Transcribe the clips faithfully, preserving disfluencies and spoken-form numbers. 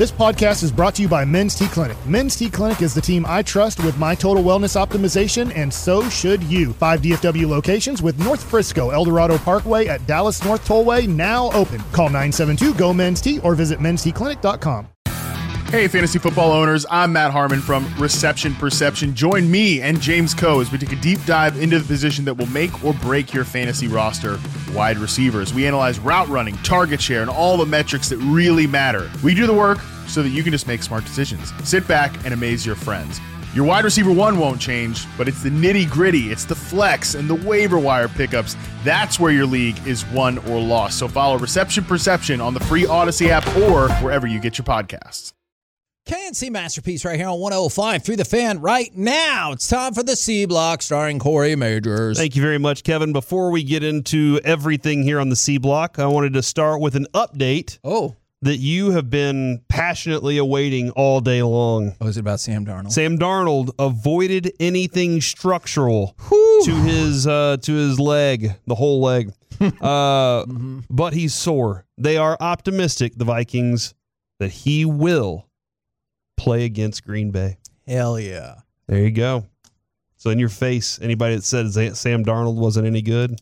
This podcast is brought to you by Men's T Clinic. Men's T Clinic is the team I trust with my total wellness optimization, and so should you. Five D F W locations with North Frisco, El Dorado Parkway at Dallas North Tollway now open. Call nine seven two, G O, Men's T or visit mens t clinic dot com. Hey, fantasy football owners, I'm Matt Harmon from Reception Perception. Join me and James Coe as we take a deep dive into the position that will make or break your fantasy roster, wide receivers. We analyze route running, target share, and all the metrics that really matter. We do the work so that you can just make smart decisions. Sit back and amaze your friends. Your wide receiver one won't change, but it's the nitty gritty. It's the flex and the waiver wire pickups. That's where your league is won or lost. So follow Reception Perception on the free Odyssey app or wherever you get your podcasts. K N C Masterpiece right here on one oh five through the Fan right now. It's time for the C Block starring Corey Majors. Thank you very much, Kevin. Before we get into everything here on the C Block, I wanted to start with an update. Oh. That you have been passionately awaiting all day long. Oh, is it about Sam Darnold? Sam Darnold avoided anything structural Whew. to his uh, to his leg, the whole leg. uh, mm-hmm. But he's sore. They are optimistic, the Vikings, that he will play against Green Bay. Hell yeah. There you go. So in your face, anybody that said Sam Darnold wasn't any good?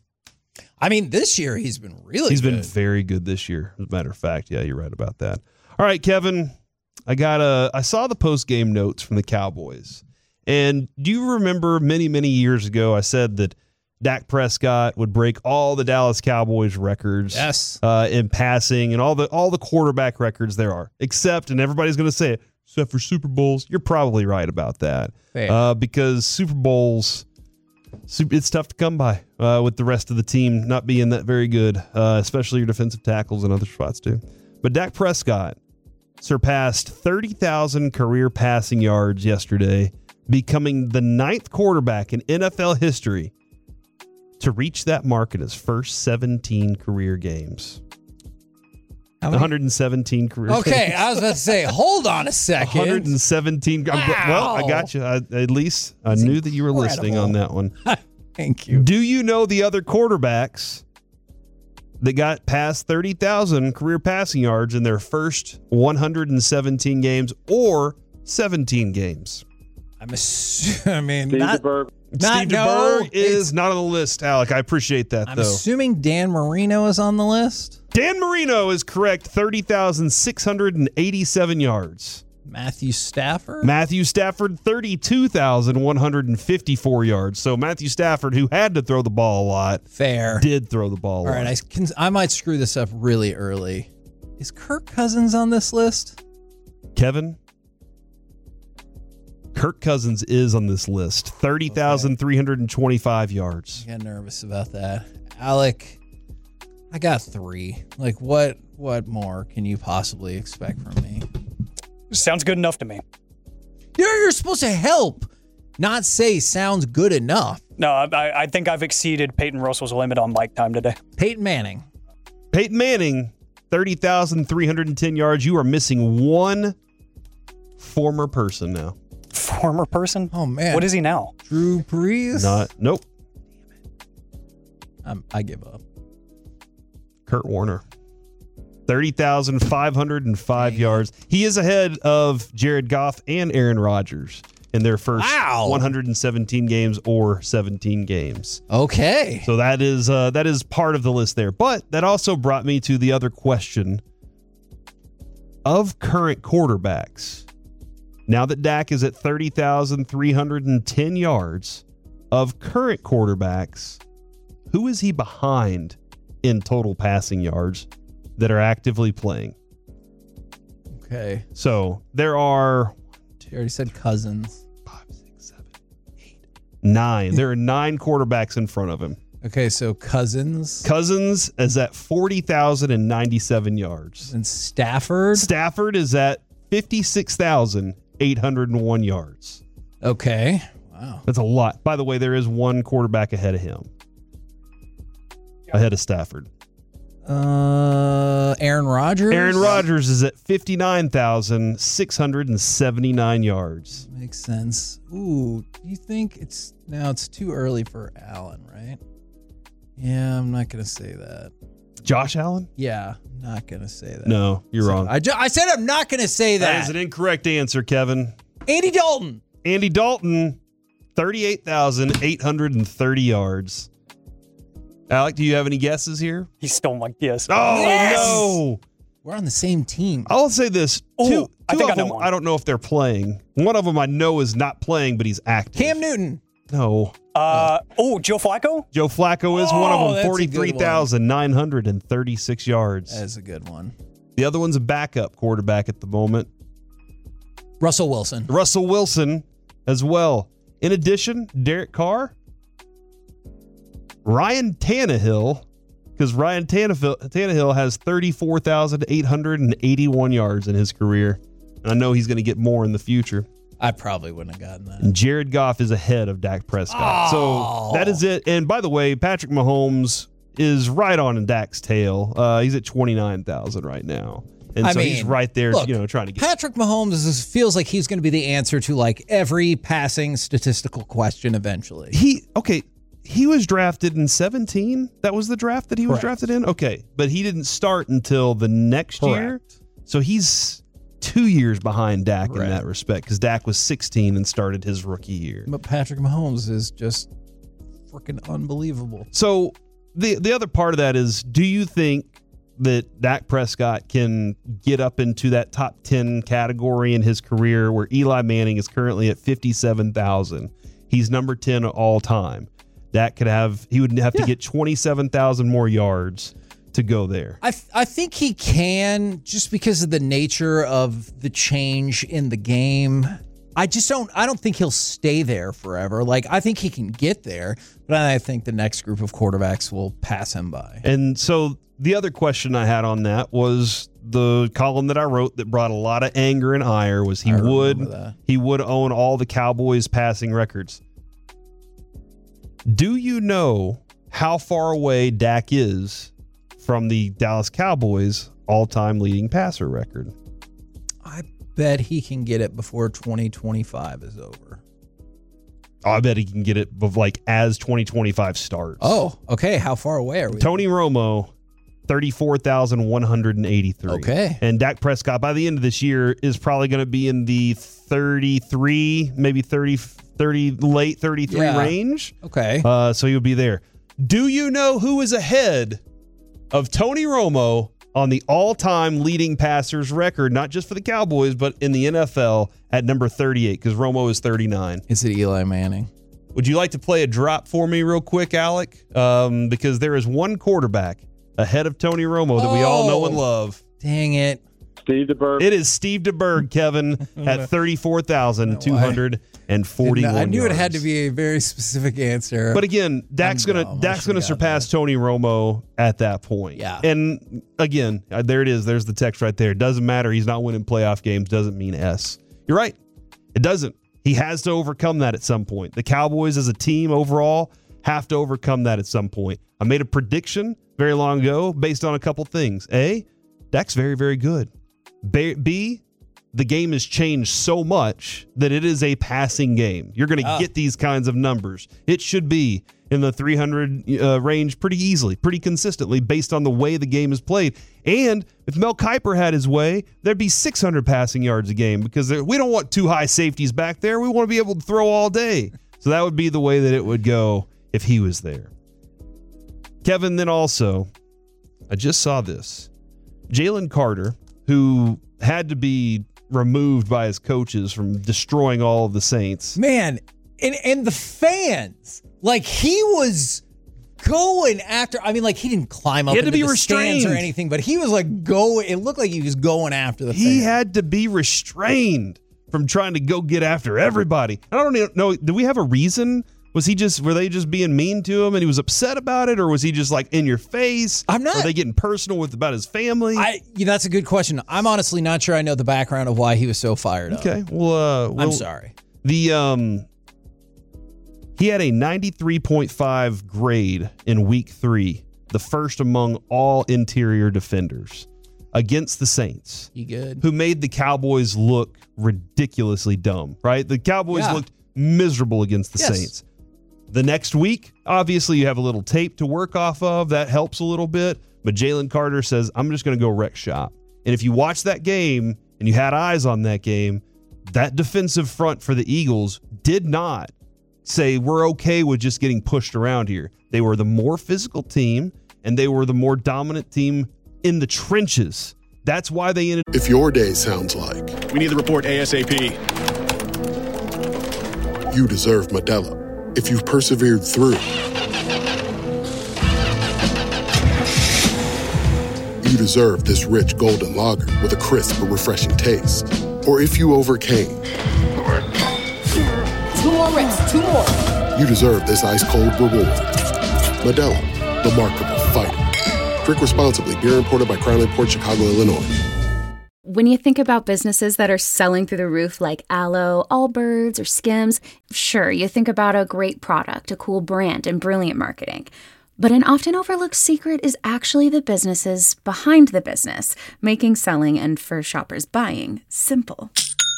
I mean, this year he's been really He's good. been very good this year, as a matter of fact. Yeah, you're right about that. All right, Kevin, I got a, I saw the post-game notes from the Cowboys. And do you remember many, many years ago I said that Dak Prescott would break all the Dallas Cowboys records yes. uh, in passing and all the all the quarterback records there are, except, and everybody's going to say it, except for Super Bowls. You're probably right about that. Uh, because Super Bowls, it's tough to come by uh, with the rest of the team not being that very good, uh, especially your defensive tackles and other spots too. But Dak Prescott surpassed thirty thousand career passing yards yesterday, becoming the ninth quarterback in N F L history to reach that mark in his first seventeen career games. one hundred seventeen career Okay, games. I was about to say, hold on a second. one hundred seventeen. Wow. Well, I got you. I, at least I That's knew that you were incredible. listening on that one. Thank you. Do you know the other quarterbacks that got past thirty thousand career passing yards in their first one hundred seventeen games or seventeen games? I'm assuming Steve not, DeBerg. not Steve no, DeBerg is not on the list, Alec. I appreciate that, I'm though. assuming Dan Marino is on the list. Dan Marino is correct, thirty thousand six hundred eighty-seven yards. Matthew Stafford? Matthew Stafford, thirty-two thousand one hundred fifty-four yards. So Matthew Stafford, who had to throw the ball a lot, Fair. did throw the ball a All lot. right, I, can, I might screw this up really early. Is Kirk Cousins on this list? Kevin? Kirk Cousins is on this list. thirty thousand three hundred twenty-five yards. I got nervous about that. Alec, I got three. Like, what what more can you possibly expect from me? Sounds good enough to me. You're, you're supposed to help, not say sounds good enough. No, I, I think I've exceeded Peyton Russell's limit on mic time today. Peyton Manning. Peyton Manning, thirty thousand three hundred ten yards. You are missing one former person now. Former person? Oh, man. What is he now? Drew Brees? Not, nope. I'm, I give up. Kurt Warner. thirty thousand five hundred five yards. He is ahead of Jared Goff and Aaron Rodgers in their first Wow. one hundred seventeen games or seventeen games. Okay. So that is uh, that is part of the list there. But that also brought me to the other question of current quarterbacks. Now that Dak is at thirty thousand three hundred ten yards, of current quarterbacks, who is he behind in total passing yards that are actively playing? Okay. So there are You already said Cousins. five, six, seven, eight, nine. There are nine quarterbacks in front of him. Okay, so Cousins. Cousins is at forty thousand ninety-seven yards. And Stafford. Stafford is at fifty-six thousand eight hundred one yards. Okay. Wow. That's a lot. By the way, there is one quarterback ahead of him. Ahead of Stafford. Uh, Aaron Rodgers. Aaron Rodgers is at fifty-nine thousand six hundred seventy-nine yards. Makes sense. Ooh, do you think it's now it's too early for Allen, right? Yeah, I'm not going to say that. Josh Allen? Yeah, I'm not going to say that. No, you're So wrong. I, ju- I said I'm not going to say that. That is an incorrect answer, Kevin. Andy Dalton. Andy Dalton, thirty-eight thousand eight hundred thirty yards. Alec, do you have any guesses here? He stole my guess. Oh, Yes! no. We're on the same team. I'll say this. Ooh, two I two think of I know them, one. I don't know if they're playing. One of them I know is not playing, but he's active. Cam Newton. No. Uh, oh, Joe Flacco? Joe Flacco is one Oh, of that's a them, good one. forty-three thousand nine hundred thirty-six yards. That's a good one. The other one's a backup quarterback at the moment. Russell Wilson. Russell Wilson as well. In addition, Derek Carr, Ryan Tannehill, because Ryan Tannehill, Tannehill has thirty-four thousand eight hundred eighty-one yards in his career. And I know he's going to get more in the future. I probably wouldn't have gotten that. And Jared Goff is ahead of Dak Prescott. Oh. So that is it. And by the way, Patrick Mahomes is right on Dak's tail. Uh, he's at twenty-nine thousand right now. And I so mean, he's right there, look, you know, trying to get. Patrick Mahomes is, feels like he's going to be the answer to like every passing statistical question eventually. He, okay, he was drafted in seventeen. That was the draft that he was Correct. drafted in? Okay. But he didn't start until the next year. Correct. So he's two years behind Dak Right. in that respect because Dak was sixteen and started his rookie year. But Patrick Mahomes is just freaking unbelievable. So the the other part of that is, do you think that Dak Prescott can get up into that top ten category in his career where Eli Manning is currently at fifty-seven thousand? He's number ten all time. Dak could have, he would have Yeah. to get twenty-seven thousand more yards to go there. I th- I think he can, just because of the nature of the change in the game. I just don't I don't think he'll stay there forever. Like, I think he can get there, but I think the next group of quarterbacks will pass him by. And so the other question I had on that was the column that I wrote that brought a lot of anger and ire was he I would remember that. he would own all the Cowboys passing records. Do you know how far away Dak is from the Dallas Cowboys all-time leading passer record? I bet he can get it before twenty twenty-five is over. Oh, I bet he can get it bef- like as twenty twenty-five starts. Oh, okay. How far away are we? Tony Romo, thirty-four thousand one hundred eighty-three. Okay. And Dak Prescott, by the end of this year, is probably going to be in the thirty-three, maybe thirty, thirty late thirty-three Yeah. range. Okay. Uh, so he'll be there. Do you know who is ahead of Tony Romo on the all-time leading passers record, not just for the Cowboys, but in the N F L at number thirty-eight, because Romo is thirty-nine. Is it Eli Manning? Would you like to play a drop for me real quick, Alec? Um, because there is one quarterback ahead of Tony Romo that we all know and Oh. love. Dang it. Steve DeBerg. It is Steve DeBerg, Kevin, at thirty-four thousand two hundred forty-one I knew yards. it had to be a very specific answer. But again, Dak's I'm gonna dumb. I Dak's gonna should've surpass gotten Tony Romo at that point. Yeah. And again, uh, there it is. There's the text right there. Doesn't matter. He's not winning playoff games. Doesn't mean S. You're right. It doesn't. He has to overcome that at some point. The Cowboys as a team overall have to overcome that at some point. I made a prediction very long ago based on a couple things. A, Dak's very, very good. B, B the game has changed so much that it is a passing game. You're going to Ah. get these kinds of numbers. It should be in the three hundred uh, range pretty easily, pretty consistently based on the way the game is played. And if Mel Kiper had his way, there'd be six hundred passing yards a game because there, we don't want two high safeties back there. We want to be able to throw all day. So that would be the way that it would go if he was there. Kevin, then also, I just saw this. Jalen Carter, who had to be removed by his coaches from destroying all of the Saints. Man, and and the fans, like he was going after. I mean, like he didn't climb up He had to into be the stands or restrained. anything, but he was like going. It looked like he was going after the. He fans. had to be restrained from trying to go get after everybody. I don't even know. Do we have a reason? Was he just, were they just being mean to him and he was upset about it? Or was he just like in your face? I'm not- Are they getting personal with about his family? I. You know, that's a good question. I'm honestly not sure I know the background of why he was so fired up. okay. Well, uh, I'm we'll- sorry. The, um, he had a ninety-three point five grade in week three, the first among all interior defenders against the Saints, You good? who made the Cowboys look ridiculously dumb, right? The Cowboys Yeah. looked miserable against the Yes. Saints. The next week, obviously, you have a little tape to work off of. That helps a little bit. But Jalen Carter says, I'm just going to go wreck shop. And if you watch that game and you had eyes on that game, that defensive front for the Eagles did not say we're okay with just getting pushed around here. They were the more physical team, and they were the more dominant team in the trenches. That's why they ended. If your day sounds like We need the report ASAP. you deserve Modelo. If you've persevered through, you deserve this rich golden lager with a crisp but refreshing taste. Or if you overcame, Two more reps, two more. you deserve this ice-cold reward. Modelo, the Markable Fighter. Drink responsibly. Beer imported by Crown Imports, Chicago, Illinois. When you think about businesses that are selling through the roof like Aloe, Allbirds, or Skims, sure, you think about a great product, a cool brand, and brilliant marketing. But an often overlooked secret is actually the businesses behind the business, making selling and for shoppers buying simple.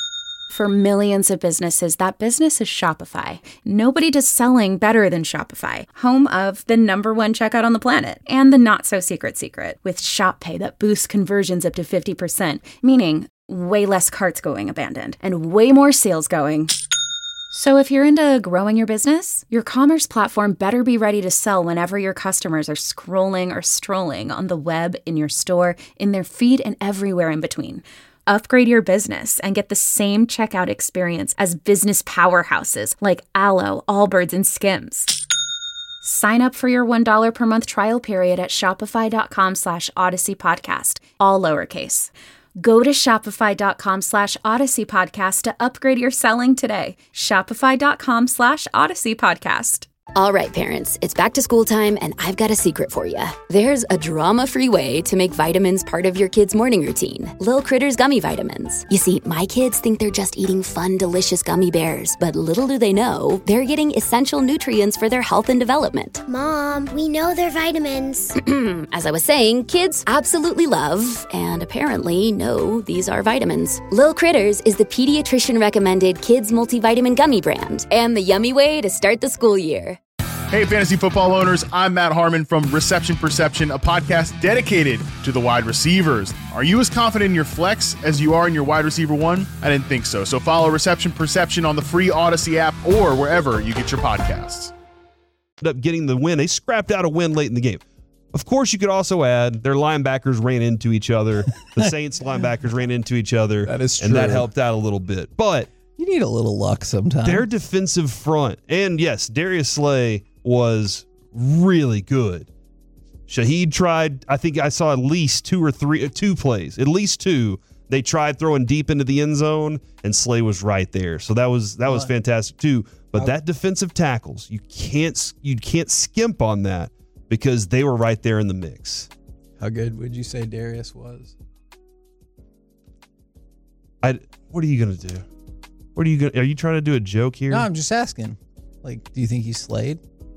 For millions of businesses, that business is Shopify. Nobody does selling better than Shopify, home of the number one checkout on the planet, and the not-so-secret secret, with Shop Pay that boosts conversions up to fifty percent, meaning way less carts going abandoned, and way more sales going. So if you're into growing your business, your commerce platform better be ready to sell whenever your customers are scrolling or strolling on the web, in your store, in their feed, and everywhere in between. Upgrade your business and get the same checkout experience as business powerhouses like Aloe, Allbirds, and Skims. Sign up for your one dollar per month trial period at shopify.com slash Odyssey Podcast, all lowercase. Go to shopify.com slash Odyssey Podcast to upgrade your selling today. Shopify.com slash Odyssey Podcast. All right, parents, it's back to school time, and I've got a secret for you. There's a drama-free way to make vitamins part of your kid's morning routine. Lil Critters Gummy Vitamins. You see, my kids think they're just eating fun, delicious gummy bears, but little do they know, they're getting essential nutrients for their health and development. Mom, we know they're vitamins. As I was saying, kids absolutely love, and apparently know, these are vitamins. Lil Critters is the pediatrician-recommended kids multivitamin gummy brand, and the yummy way to start the school year. Hey, fantasy football owners, I'm Matt Harmon from Reception Perception, a podcast dedicated to the wide receivers. Are you as confident in your flex as you are in your wide receiver one? I didn't think so. So follow Reception Perception on the free Odyssey app or wherever you get your podcasts. Ended up getting the win. They scrapped out a win late in the game. Of course, you could also add their linebackers ran into each other. The Saints linebackers ran into each other. That is true. And that helped out a little bit. But you need a little luck sometimes. Their defensive front, and yes, Darius Slay was really good. Shaheed tried, I think I saw at least two or three, two plays, at least two. They tried throwing deep into the end zone, and Slay was right there. So that was that was fantastic too. But that defensive tackles, you can't you can't skimp on that because they were right there in the mix. How good would you say Darius was? I what are you gonna do? What are you gonna? Are you trying to do a joke here? No, I'm just asking. Like, do you think he slayed?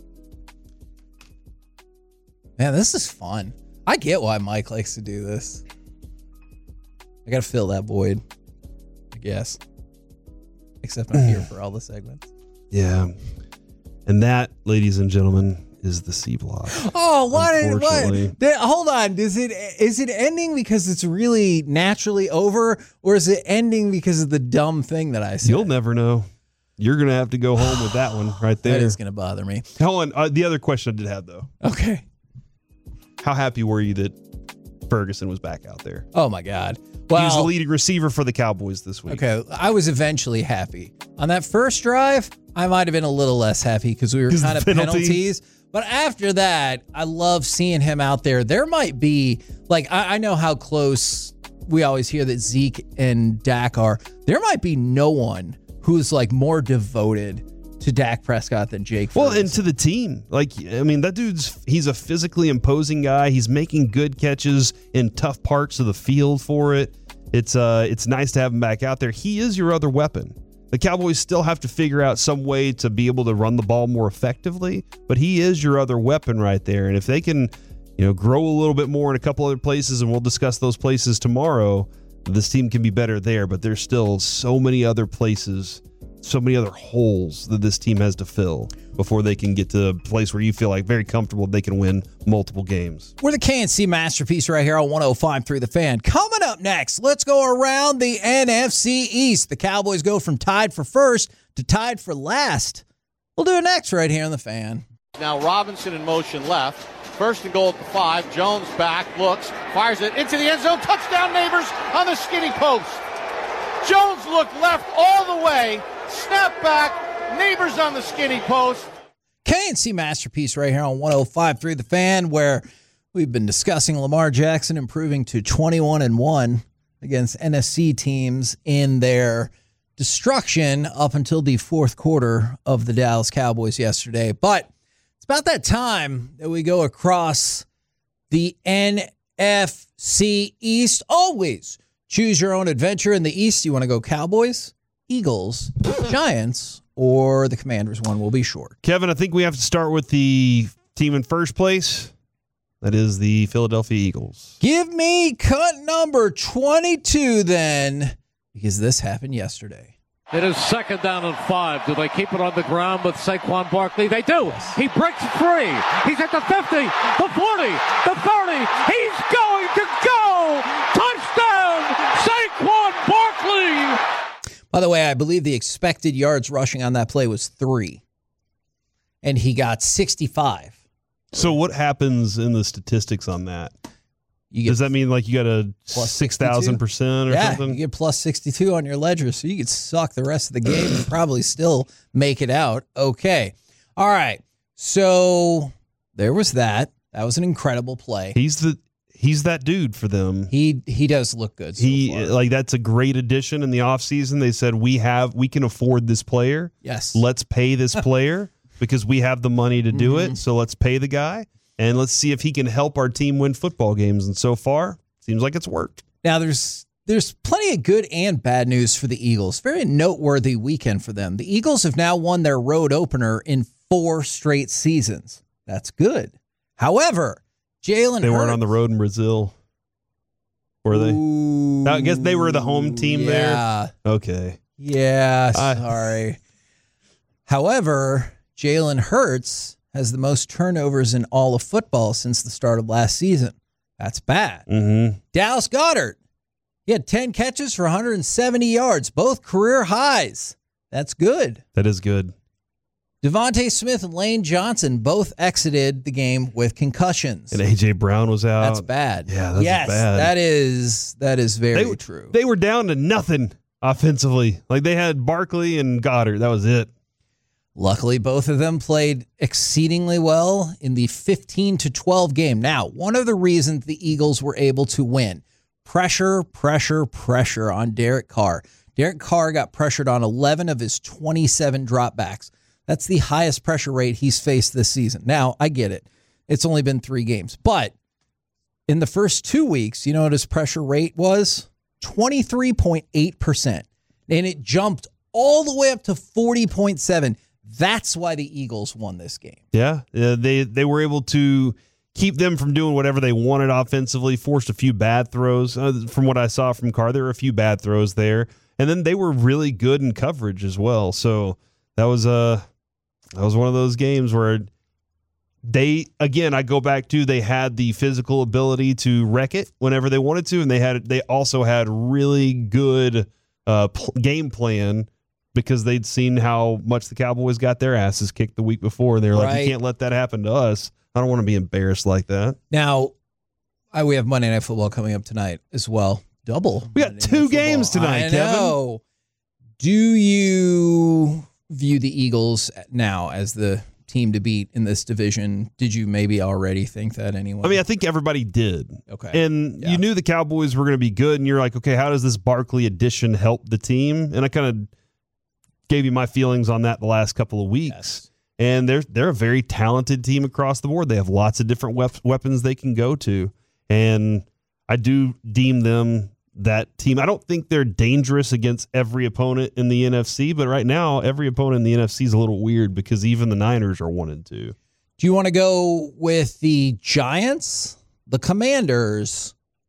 Man, this is fun. I get why Mike likes to do this. I gotta fill that void, I guess. Except I'm here for all the segments. Yeah. And that, ladies and gentlemen, is the C block. Oh, what? What? There, hold on. Is it is it ending because it's really naturally over, or is it ending because of the dumb thing that I said? You'll never know. You're gonna have to go home with that one right there. That is gonna bother me. Hold on. Uh, the other question I did have though. Okay. How happy were you that Ferguson was back out there? Oh my God. Well, he was the leading receiver for the Cowboys this week. Okay, I was eventually happy. On that first drive, I might have been a little less happy because we were kind of penalties. penalties. But after that, I love seeing him out there. There might be, like, I, I know how close we always hear that Zeke and Dak are. There might be no one who's, like, more devoted to Dak Prescott than Jake Ferguson. Well, and to the team. Like, I mean, that dude's, he's a physically imposing guy. He's making good catches in tough parts of the field for it. It's uh, it's nice to have him back out there. He is your other weapon. The Cowboys still have to figure out some way to be able to run the ball more effectively, but he is your other weapon right there. And if they can, you know, grow a little bit more in a couple other places, and we'll discuss those places tomorrow, this team can be better there, but there's still so many other places so many other holes that this team has to fill before they can get to a place where you feel like very comfortable they can win multiple games. We're the K N C Masterpiece right here on one oh five point three The Fan. Coming up next, let's go around the N F C East. The Cowboys go from tied for first to tied for last. We'll do it next right here on The Fan. Now Robinson in motion left. First and goal at the five. Jones back, looks, fires it into the end zone. Touchdown, Neighbors on the skinny post. Jones looked left all the way. Snap back. Neighbors on the skinny post. K N C Masterpiece right here on one oh five point three The Fan, where we've been discussing Lamar Jackson improving to twenty-one and one against N F C teams in their destruction up until the fourth quarter of the Dallas Cowboys yesterday. But it's about that time that we go across the N F C East. Always choose your own adventure in the East. You want to go Cowboys, Eagles, Giants, or the Commanders? One will be short. Kevin, I think we have to start with the team in first place. That is the Philadelphia Eagles. Give me cut number twenty-two then, because this happened yesterday. It is second down and five. Do they keep it on the ground with Saquon Barkley? They do. He breaks free. He's at the fifty, the forty, the thirty. He's going to go. Touchdown, Saquon Barkley. By the way, I believe the expected yards rushing on that play was three, and he got sixty-five. So what happens in the statistics on that? You get Does that mean like you got a plus six thousand percent or yeah, something? You get plus sixty-two on your ledger, so you could suck the rest of the game and probably still make it out okay. All right, so there was that. That was an incredible play. He's the he's that dude for them. He he does look good. So he far. like that's a great addition in the offseason. They said we have we can afford this player. Yes. Let's pay this player because we have the money to do Mm-hmm. it. So let's pay the guy. And let's see if he can help our team win football games. And so far, seems like it's worked. Now, there's there's plenty of good and bad news for the Eagles. Very noteworthy weekend for them. The Eagles have now won their road opener in four straight seasons. That's good. However, Jalen They Hurts, weren't on the road in Brazil, were they? Ooh, I guess they were the home team yeah. there. Okay. Yeah, I- sorry. However, Jalen Hurts has the most turnovers in all of football since the start of last season. That's bad. Mm-hmm. Dallas Goedert, he had ten catches for one hundred seventy yards, both career highs. That's good. That is good. Devontae Smith and Lane Johnson both exited the game with concussions. And A J Brown was out. That's bad. Yeah, that's yes, bad. that is that is very They, true. they were down to nothing offensively. Like they had Barkley and Goddard. That was it. Luckily, both of them played exceedingly well in the fifteen to twelve game. Now, one of the reasons the Eagles were able to win, pressure, pressure, pressure on Derek Carr. Derek Carr got pressured on eleven of his twenty-seven dropbacks. That's the highest pressure rate he's faced this season. Now, I get it. It's only been three games. But in the first two weeks, you know what his pressure rate was? twenty-three point eight percent. And it jumped all the way up to forty point seven. That's why the Eagles won this game. Yeah, uh, they they were able to keep them from doing whatever they wanted offensively, forced a few bad throws. Uh, from what I saw from Carr, there were a few bad throws there. And then they were really good in coverage as well. So that was uh, that was one of those games where they, again, I go back to they had the physical ability to wreck it whenever they wanted to, and they had they also had really good uh, pl- game plan because they'd seen how much the Cowboys got their asses kicked the week before. And they're like, Right. you can't let that happen to us. I don't want to be embarrassed like that. Now, I, we have Monday Night Football coming up tonight as well. Double. We got Monday two Night games Football. tonight, I Kevin. know. Do you view the Eagles now as the team to beat in this division? Did you maybe already think that anyway? I mean, I think everybody did. Okay. And Yeah. you knew the Cowboys were going to be good, and you're like, okay, how does this Barkley addition help the team? And I kind of gave you my feelings on that the last couple of weeks. Yes. And they're they're a very talented team across the board. They have lots of different wep- weapons they can go to. And I do deem them that team. I don't think they're dangerous against every opponent in the N F C, but right now every opponent in the N F C is a little weird because even the Niners are one and two. Do you want to go with the Giants, the Commanders,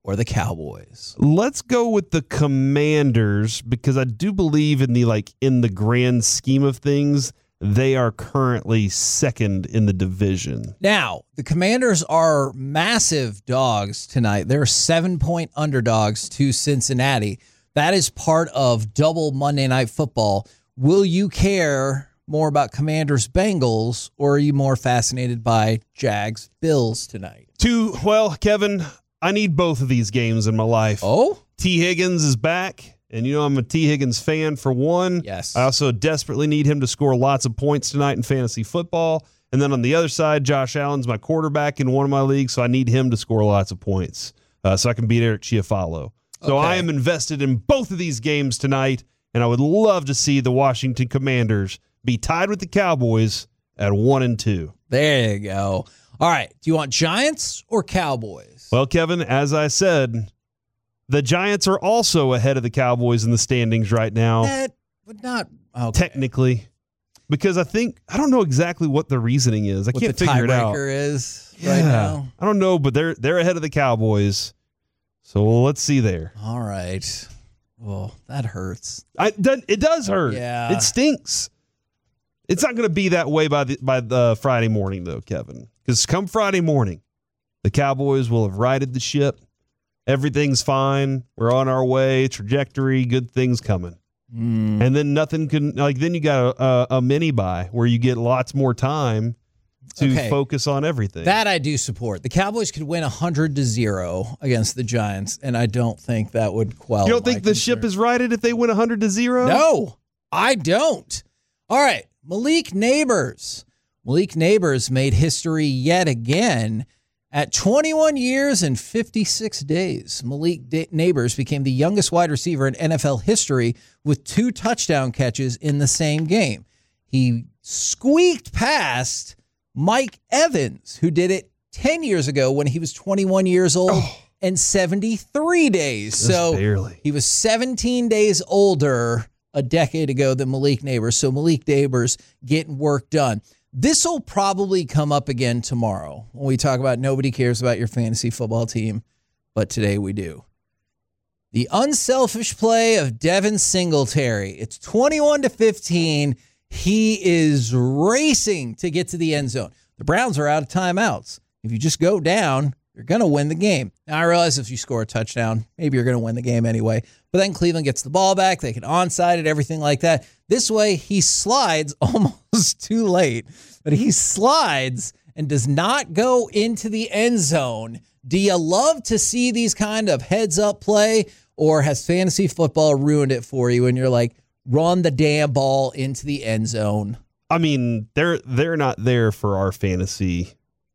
or the Cowboys? Let's go with the Commanders because I do believe in the like in the grand scheme of things, they are currently second in the division. Now, the Commanders are massive dogs tonight. They're seven-point underdogs to Cincinnati. That is part of double Monday Night Football. Will you care more about Commanders Bengals, or are you more fascinated by Jags Bills tonight? Two, well, Kevin, I need both of these games in my life. Oh? T. Higgins is back, and you know I'm a T. Higgins fan for one. Yes. I also desperately need him to score lots of points tonight in fantasy football. And then on the other side, Josh Allen's my quarterback in one of my leagues, so I need him to score lots of points uh, so I can beat Eric Chiafalo. So Okay. I am invested in both of these games tonight, and I would love to see the Washington Commanders be tied with the Cowboys at one and two. There you go. All right. Do you want Giants or Cowboys? Well, Kevin, as I said, the Giants are also ahead of the Cowboys in the standings right now. That would not okay. Technically, because I think I don't know exactly what the reasoning is. I what can't the figure it out. tiebreaker is Yeah. right now. I don't know, but they're they're ahead of the Cowboys. So let's see there. All right. Well, that hurts. I, it does hurt. Yeah. It stinks. It's not going to be that way by the by the Friday morning, though, Kevin. Because come Friday morning, the Cowboys will have righted the ship. Everything's fine. We're on our way. Trajectory. Good things coming. Mm. And then nothing can like. Then you got a, a, a mini buy where you get lots more time to Okay. focus on everything. That I do support. The Cowboys could win one hundred to zero against the Giants, and I don't think that would quell you don't my think the concern. ship is righted if they win one hundred to zero? No, I don't. All right, Malik Neighbors. Malik Neighbors made history yet again. At twenty-one years and fifty-six days, Malik Da- Neighbors became the youngest wide receiver in N F L history with two touchdown catches in the same game. He squeaked past Mike Evans, who did it ten years ago when he was twenty-one years old Oh. and seventy-three days. Just so barely. he was seventeen days older a decade ago than Malik Neighbors. So Malik Neighbors getting work done. This will probably come up again tomorrow when we talk about nobody cares about your fantasy football team, but today we do. The unselfish play of Devin Singletary. It's twenty-one to fifteen. He is racing to get to the end zone. The Browns are out of timeouts. If you just go down, you're going to win the game. Now, I realize if you score a touchdown, maybe you're going to win the game anyway. But then Cleveland gets the ball back. They can onside it, everything like that. This way, he slides almost too late. But he slides and does not go into the end zone. Do you love to see these kind of heads-up play? Or has fantasy football ruined it for you and you're like, run the damn ball into the end zone? I mean, they're they're not there for our fantasy.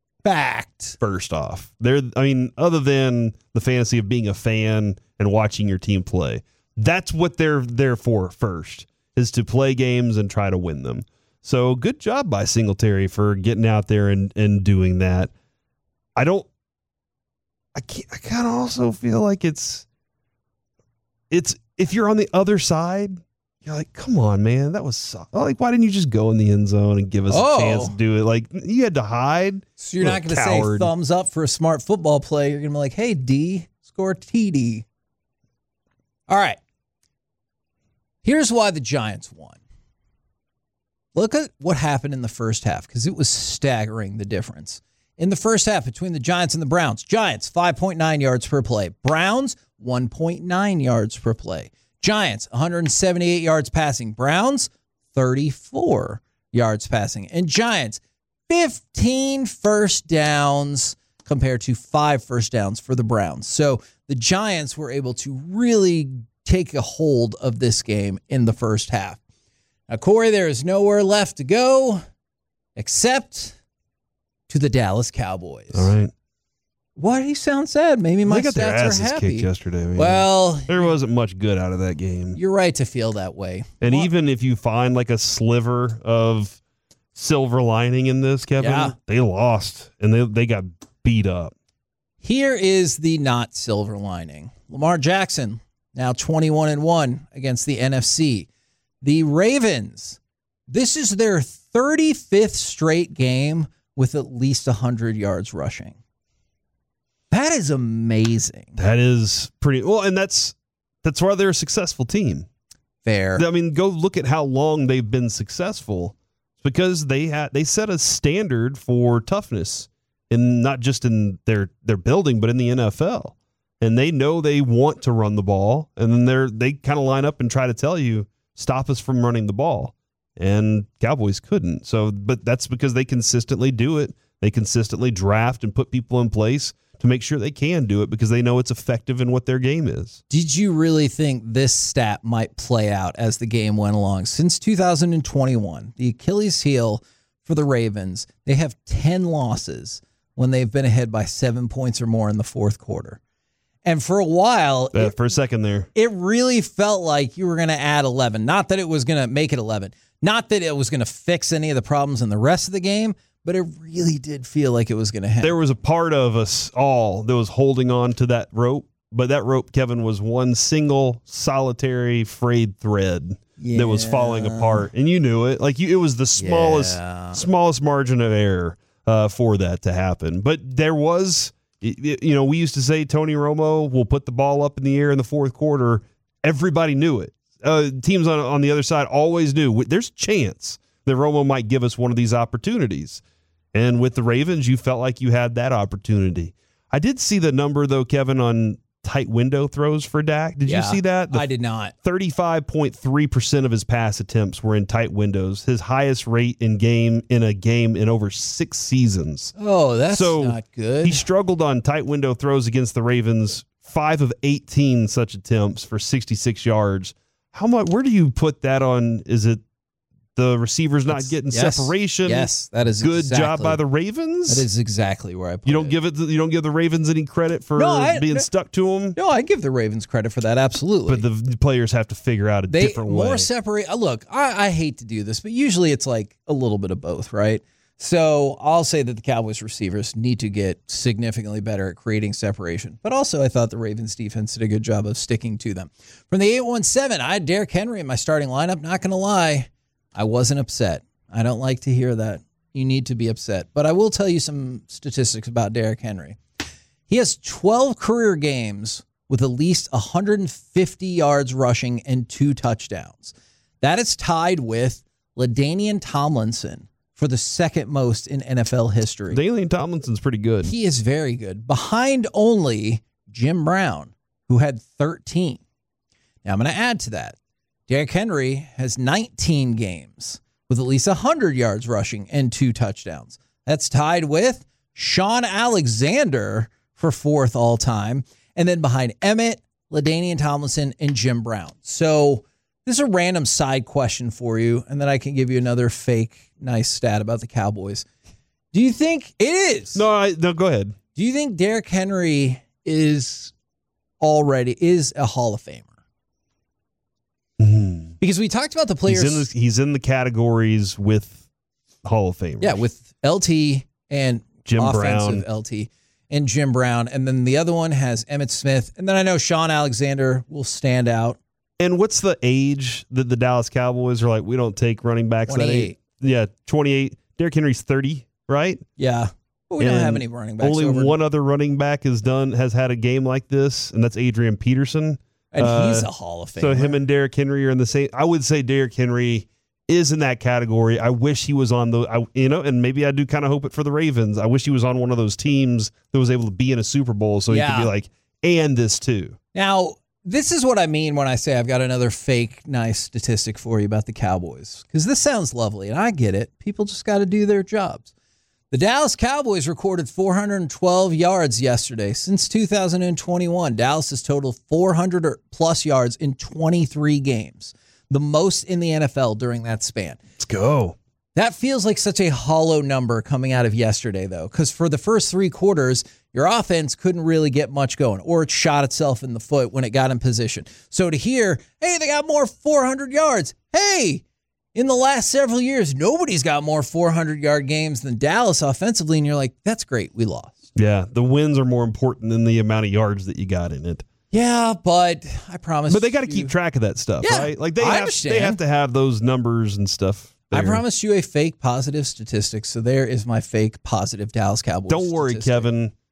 Fact. First off, they're I mean, other than the fantasy of being a fan and watching your team play, that's what they're there for first, is to play games and try to win them. So good job by Singletary for getting out there and, and doing that. I don't I can't, I kind of also feel like it's it's if you're on the other side, you're like, come on, man, that was so, like, why didn't you just go in the end zone and give us Oh. a chance to do it? Like, you had to hide. So you're not going to say thumbs up for a smart football play. You're going to be like, hey, D, score T D. All right. Here's why the Giants won. Look at what happened in the first half, because it was staggering, the difference. In the first half between the Giants and the Browns, Giants, five point nine yards per play. Browns, one point nine yards per play. Giants, one hundred seventy-eight yards passing. Browns, thirty-four yards passing. And Giants, fifteen first downs compared to five first downs for the Browns. So the Giants were able to really take a hold of this game in the first half. Now, Corey, there is nowhere left to go except to the Dallas Cowboys. All right. Why do you sound sad? Maybe my They got their stats are asses happy. kicked yesterday, man. Well, there wasn't much good out of that game. You're right to feel that way. And even if you find like a sliver of silver lining in this, Kevin, Yeah. they lost and they they got beat up. Here is the not silver lining. Lamar Jackson, now twenty-one and one against the N F C. The Ravens, this is their thirty-fifth straight game with at least one hundred yards rushing. That is amazing. That is pretty well, and that's that's why they're a successful team. Fair. I mean, go look at how long they've been successful. It's because they had they set a standard for toughness, and not just in their their building, but in the N F L. And they know they want to run the ball, and then they're they kind of line up and try to tell you, stop us from running the ball. And Cowboys couldn't. So, but that's because they consistently do it. They consistently draft and put people in place to make sure they can do it because they know it's effective in what their game is. Did you really think this stat might play out as the game went along? Since two thousand twenty-one, the Achilles heel for the Ravens, they have ten losses when they've been ahead by seven points or more in the fourth quarter. And for a while, Uh, it, for a second there, it really felt like you were going to add eleven. Not that it was going to make it eleven. Not that it was going to fix any of the problems in the rest of the game, but it really did feel like it was going to happen. there was a part of us all that was holding on to that rope, but that rope, Kevin, was one single solitary frayed thread yeah. that was falling apart, and you knew it. Like you, it was the smallest, Yeah. smallest margin of error uh, for that to happen. But there was, you know, we used to say Tony Romo will put the ball up in the air in the fourth quarter. Everybody knew it. Uh, teams on on the other side always knew there's a chance that Romo might give us one of these opportunities. And with the Ravens, you felt like you had that opportunity. I did see the number, though, Kevin, on tight window throws for Dak. Did Yeah, you see that? The I did not. thirty-five point three percent of his pass attempts were in tight windows, his highest rate in game in a game in over six seasons. Oh, that's so not good. He struggled on tight window throws against the Ravens, five of eighteen such attempts for sixty-six yards. How much? Where do you put that on? Is it the receivers not That's- getting yes, separation? yes, that is good exactly- job by the Ravens. That is exactly where I put You don't it. give it. You don't give the Ravens any credit for No, I- being no- stuck to them. No, I give the Ravens credit for that, absolutely. But the players have to figure out a they different more way. separate. uh, Look, I, I hate to do this, but usually it's like a little bit of both, right? So I'll say that the Cowboys receivers need to get significantly better at creating separation. But also I thought the Ravens defense did a good job of sticking to them. From the eight one seven, I had Derrick Henry in my starting lineup. Not going to lie, I wasn't upset. I don't like to hear that. You need to be upset. But I will tell you some statistics about Derrick Henry. He has twelve career games with at least one hundred fifty yards rushing and two touchdowns. That is tied with LaDainian Tomlinson for the second most in N F L history. Dalian Tomlinson's pretty good. He is very good. Behind only Jim Brown, who had thirteen. Now I'm going to add to that. Derrick Henry has nineteen games with at least one hundred yards rushing and two touchdowns. That's tied with Sean Alexander for fourth all time. And then behind Emmett, LaDainian Tomlinson, and Jim Brown. So this is a random side question for you, and then I can give you another fake nice stat about the Cowboys. Do you think it is? No, I, no, go ahead. Do you think Derrick Henry is already is a Hall of Famer? Mm. Because we talked about the players. He's in the, he's in the categories with Hall of Famers. Yeah, with L T and Jim offensive Brown. L T and Jim Brown. And then the other one has Emmitt Smith. And then I know Sean Alexander will stand out. And what's the age that the Dallas Cowboys are like, we don't take running backs that age? Yeah, twenty-eight. Derrick Henry's thirty, right? Yeah. But we and don't have any running backs. Only over. one other running back has done has had a game like this, and that's Adrian Peterson. And Uh, he's a Hall of Famer. So him and Derrick Henry are in the same. I would say Derrick Henry is in that category. I wish he was on the, I, you know, and maybe I do kind of hope it for the Ravens. I wish he was on one of those teams that was able to be in a Super Bowl, so Yeah. he could be like, and this too. Now, this is what I mean when I say I've got another fake nice statistic for you about the Cowboys. Because this sounds lovely, and I get it. People just got to do their jobs. The Dallas Cowboys recorded four hundred twelve yards yesterday. Since two thousand twenty-one, Dallas has totaled four hundred plus yards in twenty-three games, the most in the N F L during that span. Let's go. That feels like such a hollow number coming out of yesterday, though, because for the first three quarters, your offense couldn't really get much going, or it shot itself in the foot when it got in position. So to hear, hey, they got more four hundred yards. Hey, in the last several years, nobody's got more four hundred-yard games than Dallas offensively, and you're like, that's great, we lost. Yeah, the wins are more important than the amount of yards that you got in it. Yeah, but I promise. But they got to you- keep track of that stuff, Yeah, right? Like they I have, understand. they have to have those numbers and stuff. I there. promised you a fake positive statistic, so there is my fake positive Dallas Cowboys Don't worry, statistic. Kevin.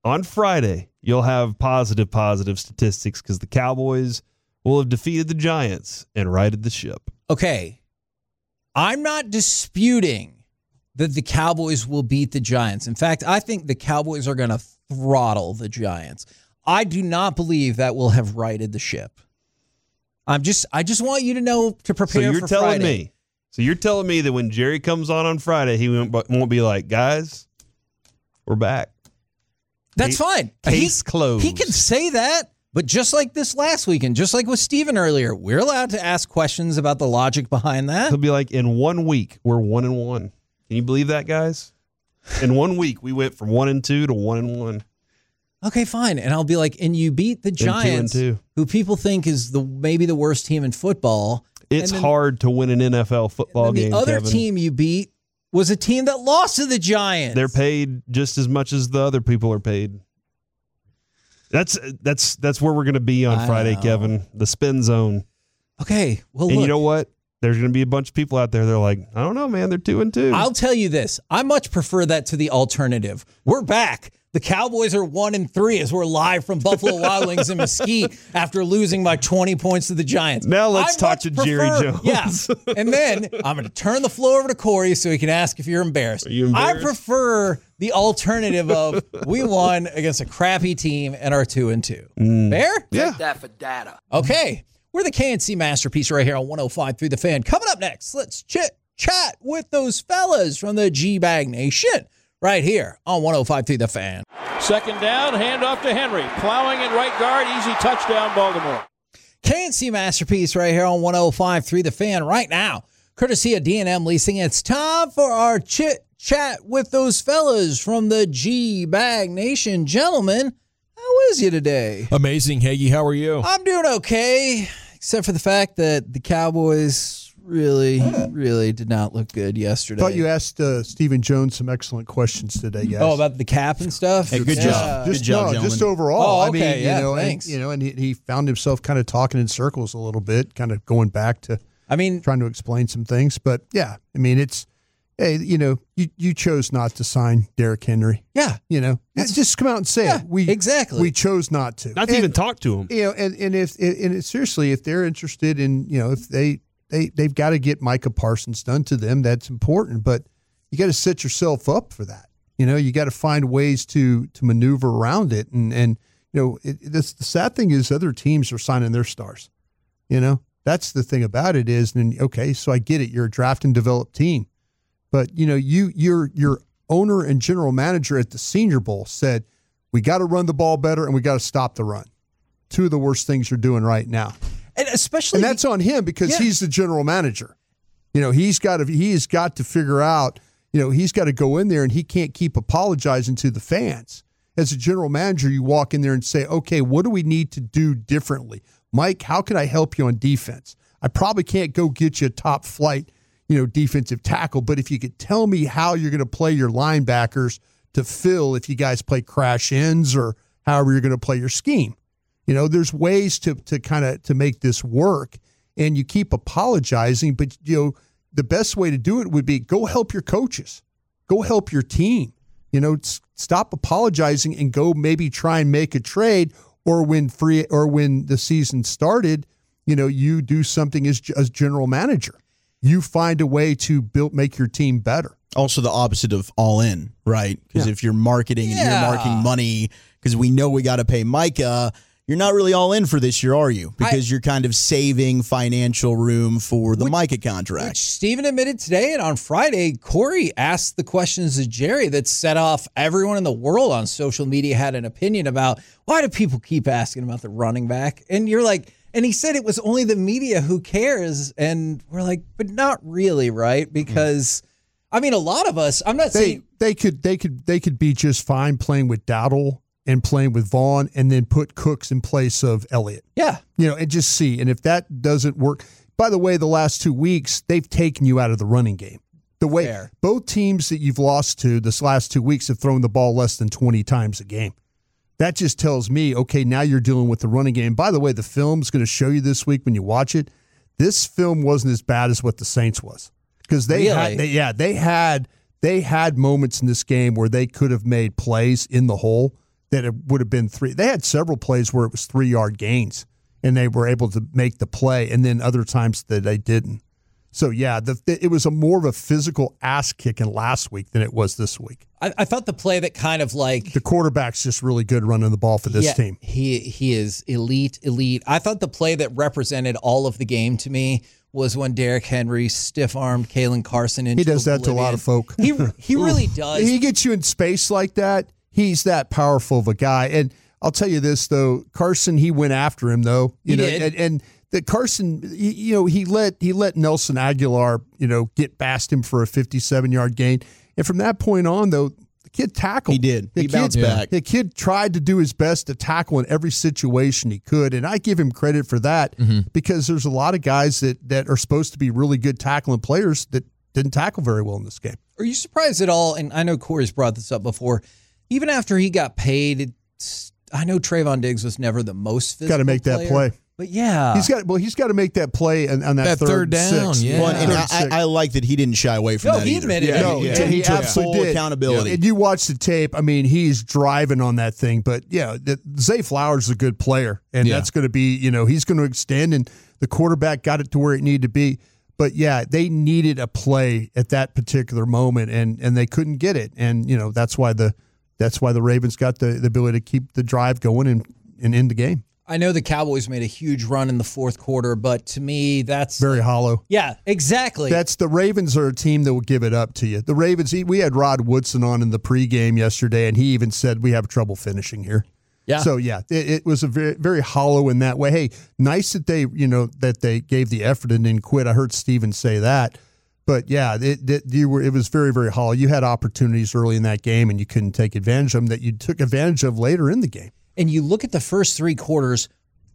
on Friday, you'll have positive, positive statistics because the Cowboys will have defeated the Giants and righted the ship. Okay. I'm not disputing that the Cowboys will beat the Giants. In fact, I think the Cowboys are going to throttle the Giants. I do not believe that will have righted the ship. I'm just, I just want you to know to prepare so you're for telling Friday. me, so you're telling me that when Jerry comes on on Friday, he won't, won't be like, guys, we're back. That's Case, fine. Case he, closed. He can say that, but just like this last weekend, just like with Steven earlier, we're allowed to ask questions about the logic behind that. He'll be like, in one week, we're one and one. Can you believe that, guys? In one week, we went from one and two to one and one. Okay, fine. And I'll be like, and you beat the Giants, two and two. who people think is the maybe the worst team in football. It's then, hard to win an N F L football the game, The other Kevin. team you beat was a team that lost to the Giants. They're paid just as much as the other people are paid. That's that's that's where we're going to be on I Friday, know. Kevin. The spin zone. Okay, well, and look, you know what? There's going to be a bunch of people out there. They're like, I don't know, man. They're two and two. I'll tell you this. I much prefer that to the alternative. We're back. The Cowboys are one and three as we're live from Buffalo Wild Wings in Mesquite after losing by twenty points to the Giants. Now let's I talk much to prefer, Jerry Jones. Yeah, and then I'm going to turn the floor over to Corey so he can ask if you're embarrassed. Are you embarrassed? I prefer the alternative of we won against a crappy team and are two and two. Mm. Fair? Yeah. Take that for data. Okay. We're the K N C Masterpiece right here on one oh five through the Fan. Coming up next, let's chit chat with those fellas from the G-Bag Nation right here on one oh five through the Fan. Second down, handoff to Henry. Plowing in right guard, easy touchdown, Baltimore. K N C Masterpiece right here on one oh five through the Fan right now. Courtesy of D and M Leasing, it's time for our chit chat with those fellas from the G-Bag Nation. Gentlemen, how is you today? Amazing, Hagee. How are you? I'm doing okay, except for the fact that the Cowboys really, really did not look good yesterday. Thought you asked uh, Stephen Jones some excellent questions today, guys. Oh, about the cap and stuff? Hey, good yeah. job. Just, good job, no, gentlemen. just overall. Oh, okay, I mean, yeah, you know, thanks. and, you know, and he, he found himself kind of talking in circles a little bit, kind of going back to, I mean, trying to explain some things. But yeah, I mean, it's, hey, you know, you, you chose not to sign Derrick Henry. Yeah. You know, it's, just come out and say yeah, it. We exactly. We chose not to. Not to and, even talk to him. You know, and, and if and it, seriously, if they're interested in, you know, if they they they've got to get Micah Parsons done to them, that's important. But you got to set yourself up for that. You know, you got to find ways to to maneuver around it. And and you know, it, it's, the sad thing is other teams are signing their stars. You know, that's the thing about it is, and okay, so I get it. You're a draft and develop team. But, you know, you your your owner and general manager at the Senior Bowl said, we got to run the ball better and we got to stop the run. Two of the worst things you're doing right now. And especially and that's on him because yeah. he's the general manager. You know, he's got to he's got to figure out, you know, he's got to go in there and he can't keep apologizing to the fans. As a general manager, you walk in there and say, okay, what do we need to do differently? Mike, how can I help you on defense? I probably can't go get you a top flight, you know, defensive tackle, but if you could tell me how you're going to play your linebackers to fill if you guys play crash ends or however you're going to play your scheme. You know, there's ways to to kind of to make this work, and you keep apologizing, but you know, the best way to do it would be go help your coaches. Go help your team. You know, s- stop apologizing and go maybe try and make a trade, or when free or when the season started, you know, you do something as as general manager. You find a way to build make your team better. Also the opposite of all in, right? Because Yeah. if you're marketing and Yeah. you're marking money because we know we got to pay Micah, you're not really all in for this year, are you? Because I, you're kind of saving financial room for the which, Micah contract. Which Steven admitted today, and on Friday, Corey asked the questions to Jerry that set off everyone in the world on social media had an opinion about why do people keep asking about the running back? And you're like, and he said it was only the media who cares. And we're like, but not really, right? Because, I mean, a lot of us, I'm not they, saying. They could, they could, they could be just fine playing with Dowdle and playing with Vaughn and then put Cooks in place of Elliott. Yeah. You know, and just see. And if that doesn't work, by the way, the last two weeks, they've taken you out of the running game. The way Fair. Both teams that you've lost to this last two weeks have thrown the ball less than twenty times a game. That just tells me, okay, now you're dealing with the running game. By the way, the film's going to show you this week when you watch it. This film wasn't as bad as what the Saints was. Because they really? had, they, yeah, they had, they had moments in this game where they could have made plays in the hole. that it would have been three. They had several plays where it was three-yard gains, and they were able to make the play, and then other times that they didn't. So, yeah, the, it was a more of a physical ass-kicking last week than it was this week. I, I thought the play that kind of like... The quarterback's just really good running the ball for this yeah, team. He he is elite, elite. I thought the play that represented all of the game to me was when Derrick Henry stiff-armed Kalen Carson into He does that oblivion. to a lot of folk. He, he really does. He gets you in space like that. He's that powerful of a guy. And I'll tell you this, though. Carson, he went after him, though. You He know, did. And, and the Carson, he, you know, he let he let Nelson Aguilar, you know, get past him for a fifty-seven-yard gain. And from that point on, though, the kid tackled. He did. The He kid, bounced back. The kid tried to do his best to tackle in every situation he could. And I give him credit for that Mm-hmm. because there's a lot of guys that, that are supposed to be really good tackling players that didn't tackle very well in this game. Are you surprised at all? And I know Corey's brought this up before. Even after he got paid, it's, I know Trayvon Diggs was never the most physical Got to make that player, play. But yeah, He's got well. He's got to make that play on, on that, That third, third down, six. yeah. Well, and Third I, six. I like that he didn't shy away from No, that he either. admitted yeah, it. no, he, he, took- he took absolutely full did. accountability. And you watch the tape. I mean, he's driving on that thing. But yeah, the, Zay Flowers is a good player, and Yeah. that's going to be. You know, he's going to extend, and the quarterback got it to where it needed to be. But yeah, they needed a play at that particular moment, and and they couldn't get it. And you know, that's why the that's why the Ravens got the, the ability to keep the drive going and and end the game. I know the Cowboys made a huge run in the fourth quarter, but to me, that's Very hollow. yeah, exactly. That's the Ravens are a team that will give it up to you. The Ravens, he, we had Rod Woodson on in the pregame yesterday, and he even said we have trouble finishing here. Yeah. So yeah, it, it was a very very hollow in that way. Hey, nice that they you know that they gave the effort and didn't quit. I heard Steven say that, but yeah, it, it you were it was very very hollow. You had opportunities early in that game, and you couldn't take advantage of them that you took advantage of later in the game. And you look at the first three quarters,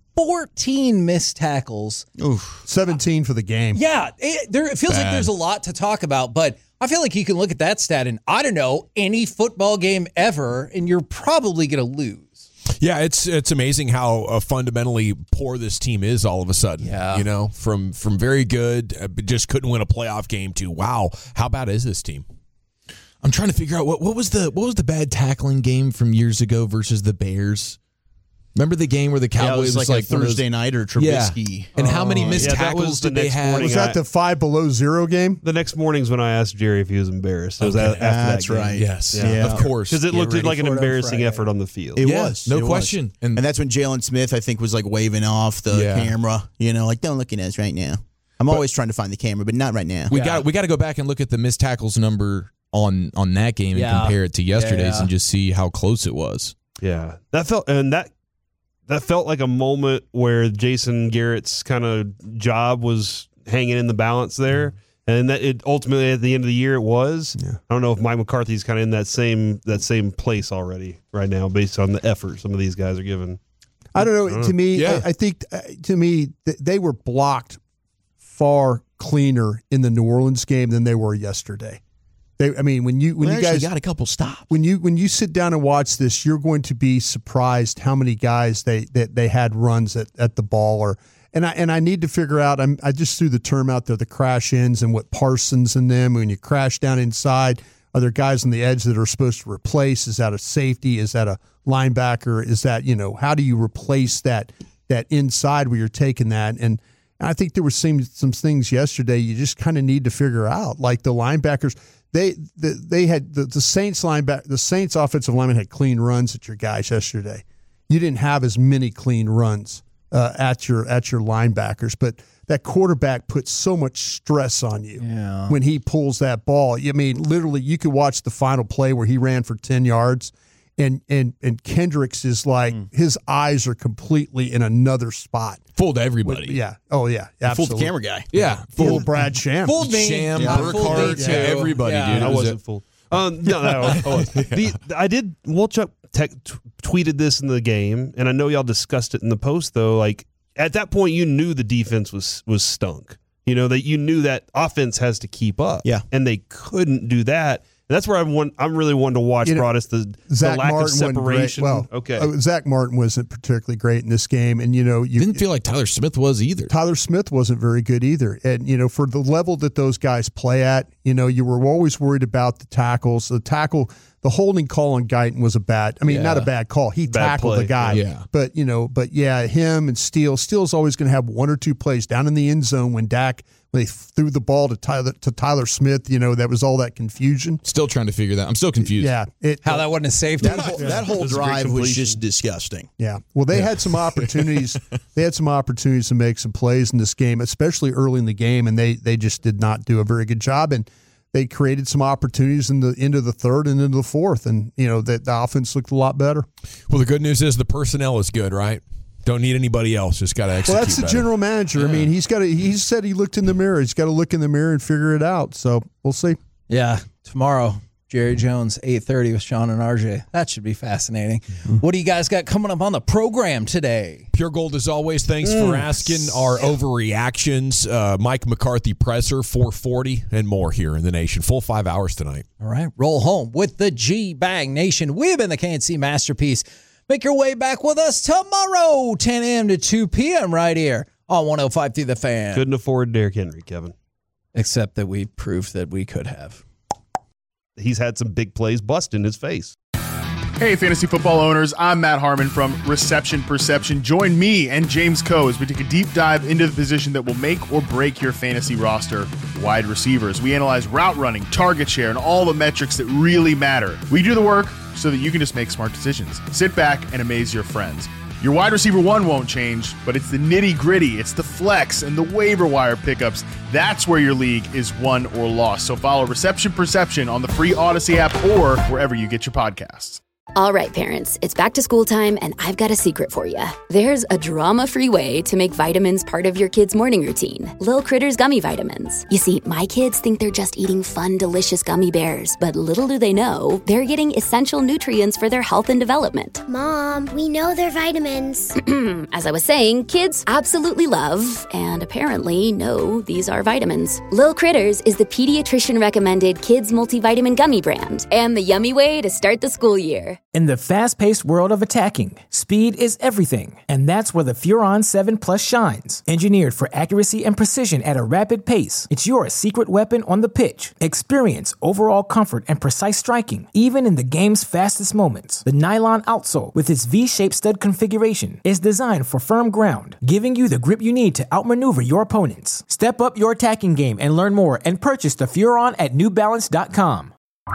fourteen missed tackles. Oof. seventeen for the game. Yeah, it, there, it feels like Bad. there's a lot to talk about, but I feel like you can look at that stat and, I don't know, any football game ever, and you're probably going to lose. Yeah, it's it's amazing how uh, fundamentally poor this team is all of a sudden. Yeah. You know, from from very good, uh, but just couldn't win a playoff game to, wow, how bad is this team? I'm trying to figure out what, what was the what was the bad tackling game from years ago versus the Bears. Remember the game where the Yeah, it Cowboys was like, a one of those- Thursday night or Trubisky. Yeah. And how many missed yeah, that was tackles the did they next have? morning. Was that the five below zero game? The next morning's when I asked Jerry if he was embarrassed. It was Okay. a- after That's that game. right. Yes, Yeah. of course. Because it Get looked ready like an for it on embarrassing Friday. effort on the field. It Yeah, was. no It was. question. And, And that's when Jalen Smith, I think, was like waving off the Yeah. camera. You know, like, don't look at us right now. I'm always trying to find the camera, but not right now. we got we got to go back and look at the missed tackles number on on that game and Yeah. compare it to yesterday's Yeah. and just see how close it was. Yeah, that felt and that that felt like a moment where Jason Garrett's kind of job was hanging in the balance there, and that it ultimately at the end of the year it was. Yeah. I don't know if Mike McCarthy's kind of in that same that same place already right now, based on the effort some of these guys are giving. I don't know. I don't to know. me, Yeah. I, I think uh, to me th- they were blocked far cleaner in the New Orleans game than they were yesterday. They, I mean, when you when We you actually guys got a couple stops. when you when you sit down and watch this, you're going to be surprised how many guys they that they had runs at, at the ball or. And I and I need to figure out. I'm, I just threw the term out there, the crash ins and what Parsons and them. When you crash down inside, are there guys on the edge that are supposed to replace? Is that a safety? Is that a linebacker? Is that you know how do you replace that that inside where you're taking that? And I think there were some some things yesterday you just kind of need to figure out, like the linebackers. They the, they had the, the Saints linebacker, the Saints offensive lineman had clean runs at your guys yesterday. You didn't have as many clean runs uh, at your at your linebackers, but that quarterback puts so much stress on you Yeah. when he pulls that ball. I mean, literally, you could watch the final play where he ran for ten yards, and and and Kendricks is like his eyes are completely in another spot. Fooled everybody. Yeah. Oh yeah. Fooled Absolutely. the camera guy. Yeah. Fooled Brad Sham. Fooled me. Sham, Yeah, fooled me Burkhardt, too. everybody, Yeah. dude. I It was wasn't a- full. Um, no, no. the, I did. Wolchuk tech, t- tweeted this in the game, and I know y'all discussed it in the post. Though, like at that point, you knew the defense was was stunk. You know that you knew that offense has to keep up. Yeah, and they couldn't do that. And that's where I'm one. I'm really wanting to watch. You know, Broadus the, the Zach lack Martin of wasn't great. separation. Well, okay. uh, Zach Martin wasn't particularly great in this game, and you know you Didn't feel like Tyler Smith was either. Tyler Smith wasn't very good either. And, you know, for the level that those guys play at, you know, you were always worried about the tackles. The tackle the holding call on Guyton was a bad. I mean, Yeah. not a bad call. He Bad tackled play. the guy. Yeah. But you know, but yeah, him and Steele. Steele's always going to have one or two plays down in the end zone when Dak when they threw the ball to Tyler to Tyler Smith. You know, that was all that confusion. Still trying to figure that. I'm still confused. Yeah, it, How that wasn't a safety. That whole, that whole It was a great drive was completion. just disgusting. Yeah. Well, they had some opportunities. They had some opportunities to make some plays in this game, especially early in the game, and they they just did not do a very good job. And they created some opportunities in the end of the third and into the fourth, and you know that the offense looked a lot better. Well, the good news is the personnel is good, right? Don't need anybody else. Just got to execute. Well, that's the better. general manager. Yeah. I mean, he's got to. He said he looked in the mirror. He's got to look in the mirror and figure it out. So we'll see. Yeah, tomorrow, Jerry Jones, eight thirty with Sean and R J. That should be fascinating. What do you guys got coming up on the program today? Pure Gold, as always, thanks Mm. for asking. Our overreactions, uh, Mike McCarthy presser, four forty, and more here in the nation. Full five hours tonight. All right, roll home with the G-Bag Nation. We've been the K N C Masterpiece. Make your way back with us tomorrow, ten a.m. to two p.m. right here on one oh five through the Fan. Couldn't afford Derrick Henry, Kevin. Except that we proved that we could have. He's had some big plays bust in his face. Hey, fantasy football owners, I'm Matt Harmon from Reception Perception. Join me and James Coe as we take a deep dive into the position that will make or break your fantasy roster, wide receivers. We analyze route running, target share, and all the metrics that really matter. We do the work so that you can just make smart decisions. Sit back and amaze your friends. Your wide receiver one won't change, but it's the nitty gritty, it's the flex and the waiver wire pickups. That's where your league is won or lost. So follow Reception Perception on the free Odyssey app or wherever you get your podcasts. All right, parents, it's back to school time, and I've got a secret for you. There's a drama-free way to make vitamins part of your kids' morning routine. Lil Critters Gummy Vitamins. You see, my kids think they're just eating fun, delicious gummy bears, but little do they know, they're getting essential nutrients for their health and development. Mom, we know they're vitamins. As I was saying, kids absolutely love, and apparently know, these are vitamins. Lil Critters is the pediatrician-recommended kids multivitamin gummy brand, and the yummy way to start the school year. In the fast-paced world of attacking, speed is everything, and that's where the Furon seven Plus shines. Engineered for accuracy and precision at a rapid pace, it's your secret weapon on the pitch. Experience overall comfort and precise striking, even in the game's fastest moments. The nylon outsole, with its V-shaped stud configuration, is designed for firm ground, giving you the grip you need to outmaneuver your opponents. Step up your attacking game and learn more, and purchase the Furon at new balance dot com.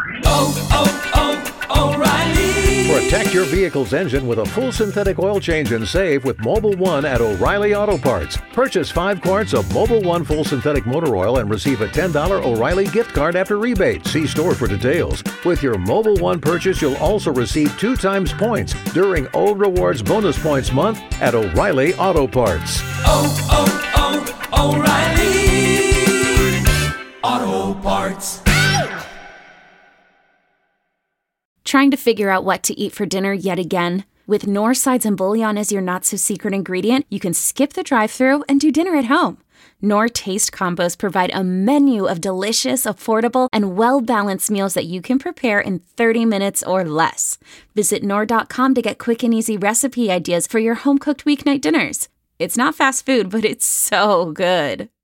Oh, oh, oh, O'Reilly. Protect your vehicle's engine with a full synthetic oil change and save with Mobile One at O'Reilly Auto Parts. Purchase five quarts of Mobile One full synthetic motor oil and receive a ten dollars O'Reilly gift card after rebate. See store for details. With your Mobile One purchase, you'll also receive two times points during O Rewards Bonus Points Month at O'Reilly Auto Parts. Oh, oh, oh, O'Reilly Auto Parts. Trying to figure out what to eat for dinner yet again? With Knorr sides and bouillon as your not-so-secret ingredient, you can skip the drive-thru and do dinner at home. Knorr Taste Combos provide a menu of delicious, affordable, and well-balanced meals that you can prepare in thirty minutes or less. Visit Knorr dot com to get quick and easy recipe ideas for your home-cooked weeknight dinners. It's not fast food, but it's so good.